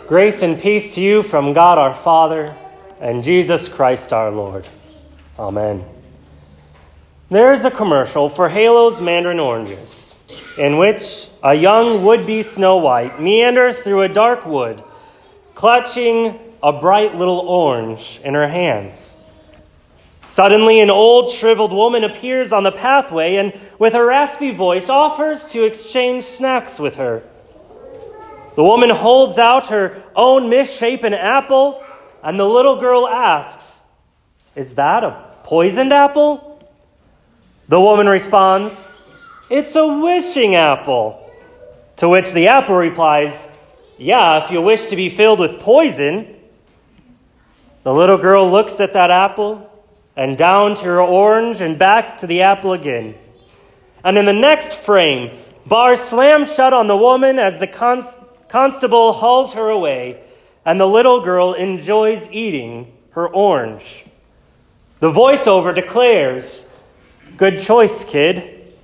Grace and peace to you from God our Father and Jesus Christ our Lord. Amen. There is a commercial for Halo's Mandarin Oranges, in which a young would-be Snow White meanders through a dark wood, clutching a bright little orange in her hands. Suddenly, an old, shriveled woman appears on the pathway and, with a raspy voice, offers to exchange snacks with her. The woman holds out her own misshapen apple, and the little girl asks, "Is that a poisoned apple?" The woman responds, "It's a wishing apple." To which the apple replies, "Yeah, if you wish to be filled with poison." The little girl looks at that apple, and down to her orange, and back to the apple again. And in the next frame, bars slam shut on the woman as the constable hauls her away, and the little girl enjoys eating her orange. The voiceover declares, "Good choice, kid."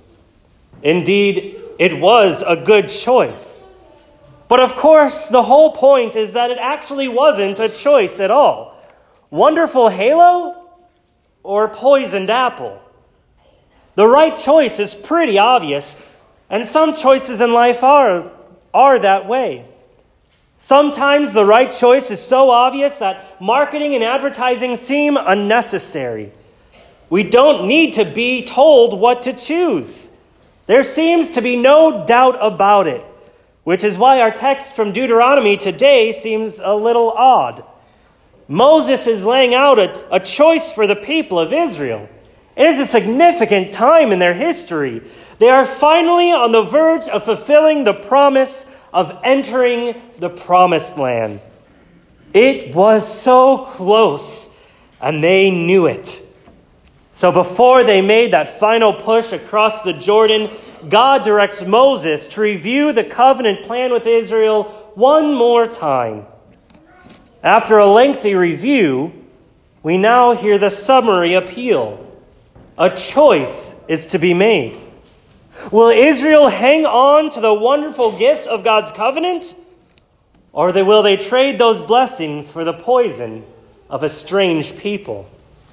Indeed, it was a good choice. But of course, the whole point is that it actually wasn't a choice at all. Wonderful Halo or poisoned apple? The right choice is pretty obvious, and some choices in life are that way. Sometimes the right choice is so obvious that marketing and advertising seem unnecessary. We don't need to be told what to choose. There seems to be no doubt about it, which is why our text from Deuteronomy today seems a little odd. Moses is laying out a choice for the people of Israel. It is a significant time in their history. They are finally on the verge of fulfilling the promise of entering the promised land. It was so close, and they knew it. So before they made that final push across the Jordan, God directs Moses to review the covenant plan with Israel one more time. After a lengthy review, we now hear the summary appeal. A choice is to be made. Will Israel hang on to the wonderful gifts of God's covenant? Or will they trade those blessings for the poison of a strange people?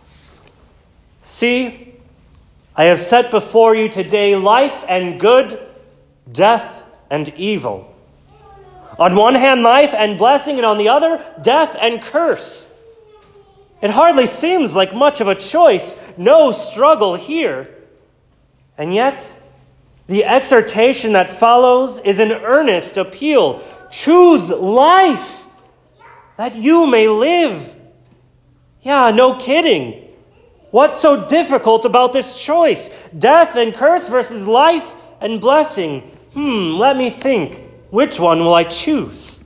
See, I have set before you today life and good, death and evil. On one hand, life and blessing, and on the other, death and curse. It hardly seems like much of a choice, no struggle here. And yet, the exhortation that follows is an earnest appeal. Choose life, that you may live. Yeah, no kidding. What's so difficult about this choice? Death and curse versus life and blessing. Let me think. Which one will I choose?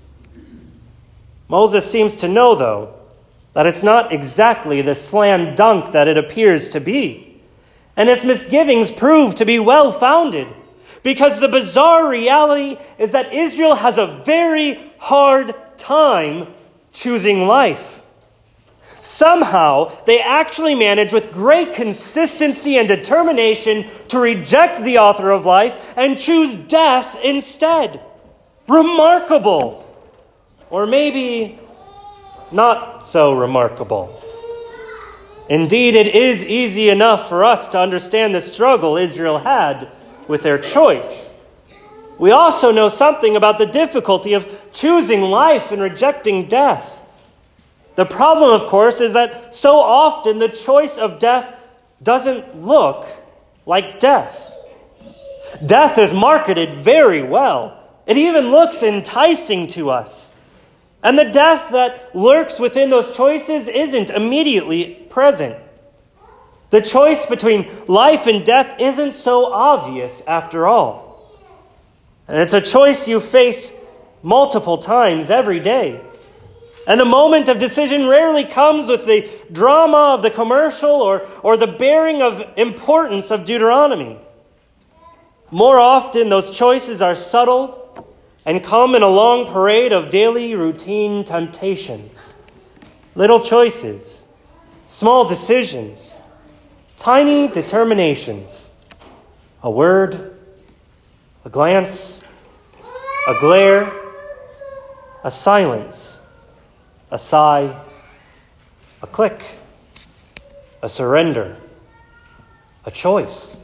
Moses seems to know, though, that it's not exactly the slam dunk that it appears to be. And his misgivings prove to be well-founded, because the bizarre reality is that Israel has a very hard time choosing life. Somehow, they actually manage with great consistency and determination to reject the author of life and choose death instead. Remarkable. Or maybe not so remarkable. Indeed, it is easy enough for us to understand the struggle Israel had with their choice. We also know something about the difficulty of choosing life and rejecting death. The problem, of course, is that so often the choice of death doesn't look like death. Death is marketed very well. It even looks enticing to us. And the death that lurks within those choices isn't immediately present. The choice between life and death isn't so obvious after all. And it's a choice you face multiple times every day. And the moment of decision rarely comes with the drama of the commercial or the bearing of importance of Deuteronomy. More often, those choices are subtle and come in a long parade of daily routine temptations. Little choices, small decisions, tiny determinations. A word, a glance, a glare, a silence, a sigh, a click, a surrender, a choice.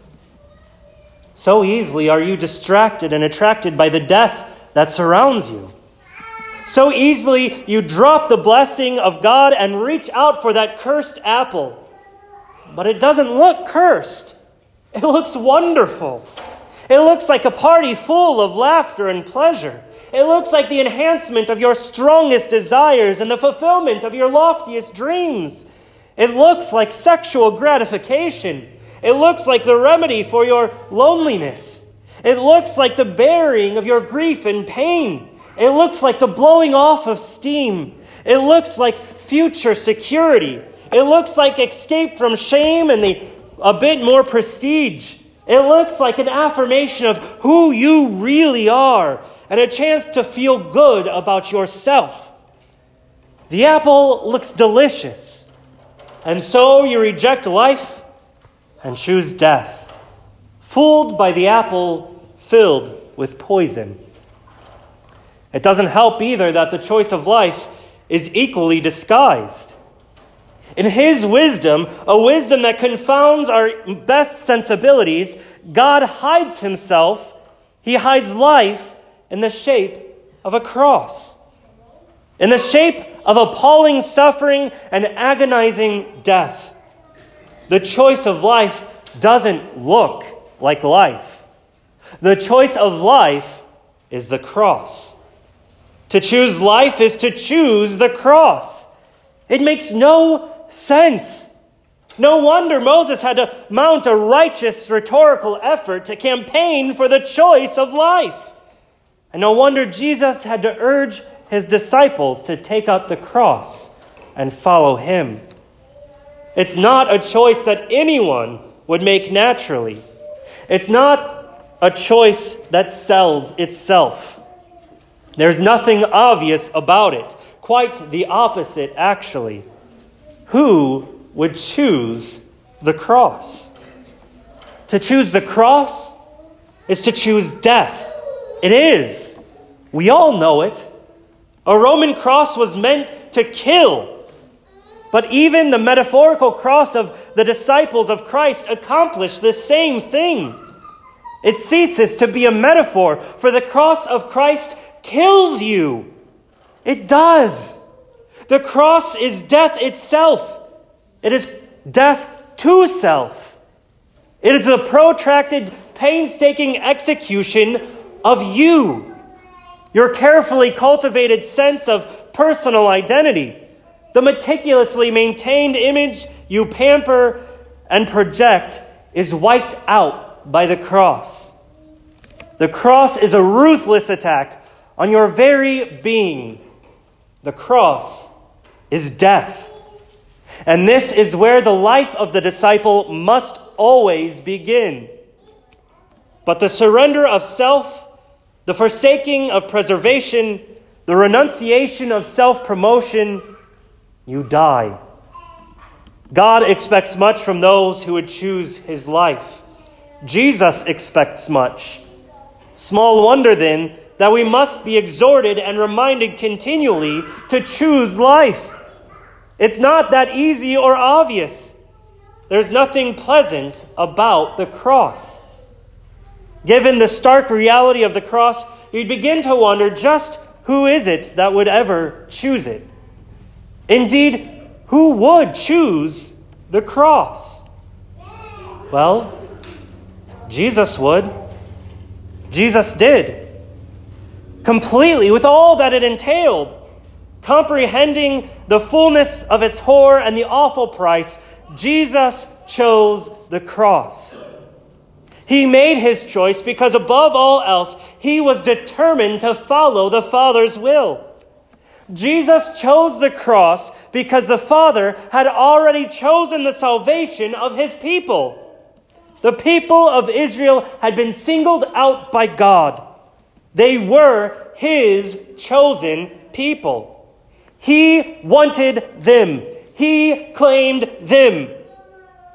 So easily are you distracted and attracted by the death that surrounds you. So easily you drop the blessing of God and reach out for that cursed apple. But it doesn't look cursed. It looks wonderful. It looks like a party full of laughter and pleasure. It looks like the enhancement of your strongest desires and the fulfillment of your loftiest dreams. It looks like sexual gratification. It looks like the remedy for your loneliness. It looks like the burying of your grief and pain. It looks like the blowing off of steam. It looks like future security. It looks like escape from shame and a bit more prestige. It looks like an affirmation of who you really are and a chance to feel good about yourself. The apple looks delicious, and so you reject life and choose death, fooled by the apple filled with poison. It doesn't help either that the choice of life is equally disguised. In his wisdom, a wisdom that confounds our best sensibilities, God hides himself. He hides life in the shape of a cross, in the shape of appalling suffering and agonizing death. The choice of life doesn't look like life. The choice of life is the cross. To choose life is to choose the cross. It makes no sense. No wonder Moses had to mount a righteous rhetorical effort to campaign for the choice of life. And no wonder Jesus had to urge his disciples to take up the cross and follow him. It's not a choice that anyone would make naturally. It's not a choice that sells itself. There's nothing obvious about it. Quite the opposite, actually. Who would choose the cross? To choose the cross is to choose death. It is. We all know it. A Roman cross was meant to kill. But even the metaphorical cross of the disciples of Christ accomplished the same thing. It ceases to be a metaphor, for the cross of Christ kills you. It does. The cross is death itself. It is death to self. It is the protracted, painstaking execution of you, your carefully cultivated sense of personal identity, the meticulously maintained image you pamper and project is wiped out by the cross. The cross is a ruthless attack on your very being. The cross is death. And this is where the life of the disciple must always begin. But the surrender of self, the forsaking of preservation, the renunciation of self-promotion, you die. God expects much from those who would choose his life. Jesus expects much. Small wonder, then, that we must be exhorted and reminded continually to choose life. It's not that easy or obvious. There's nothing pleasant about the cross. Given the stark reality of the cross, you'd begin to wonder just who is it that would ever choose it? Indeed, who would choose the cross? Well, Jesus would. Jesus did. Completely, with all that it entailed. Comprehending the fullness of its horror and the awful price, Jesus chose the cross. He made his choice because above all else, he was determined to follow the Father's will. Jesus chose the cross because the Father had already chosen the salvation of his people. The people of Israel had been singled out by God. They were his chosen people. He wanted them. He claimed them.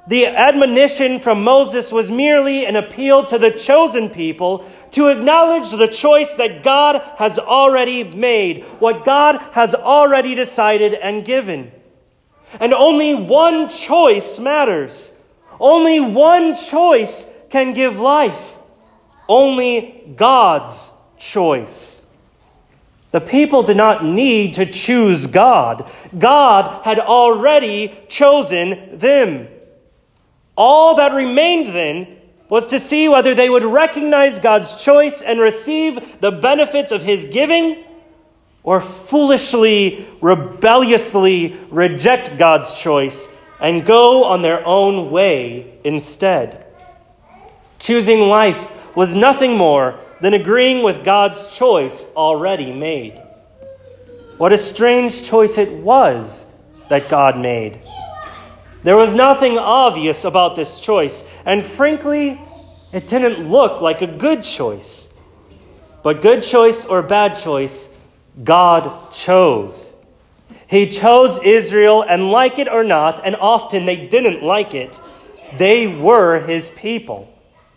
The admonition from Moses was merely an appeal to the chosen people to acknowledge the choice that God has already made, what God has already decided and given. And only one choice matters. Only one choice can give life. Only God's choice. The people did not need to choose God. God had already chosen them. All that remained then was to see whether they would recognize God's choice and receive the benefits of his giving, or foolishly, rebelliously reject God's choice and go on their own way instead. Choosing life was nothing more than agreeing with God's choice already made. What a strange choice it was that God made. There was nothing obvious about this choice, and frankly, it didn't look like a good choice. But good choice or bad choice, God chose. He chose Israel, and like it or not, and often they didn't like it, they were his people.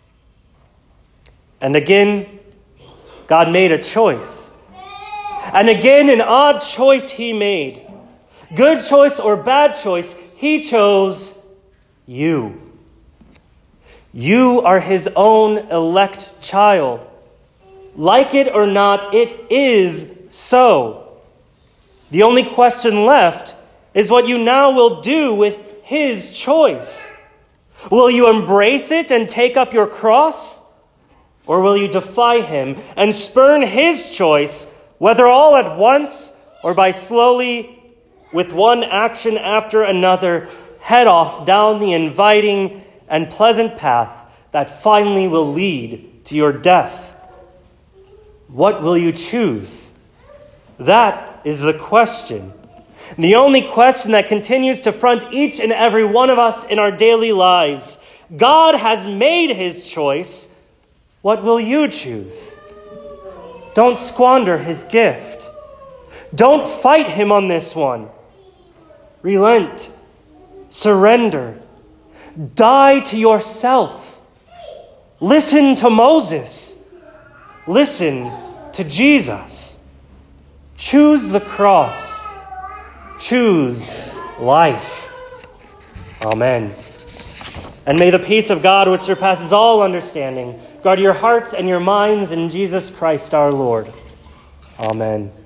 And again, God made a choice. And again, an odd choice he made. Good choice or bad choice, he chose you. You are his own elect child. Like it or not, it is so. The only question left is what you now will do with his choice. Will you embrace it and take up your cross? Or will you defy him and spurn his choice, whether all at once or by slowly, with one action after another, head off down the inviting and pleasant path that finally will lead to your death? What will you choose? That is the question. The only question that continues to front each and every one of us in our daily lives. God has made his choice. What will you choose? Don't squander his gift. Don't fight him on this one. Relent. Surrender. Die to yourself. Listen to Moses. Listen to Jesus. Choose the cross. Choose life. Amen. And may the peace of God, which surpasses all understanding, guard your hearts and your minds in Jesus Christ our Lord. Amen.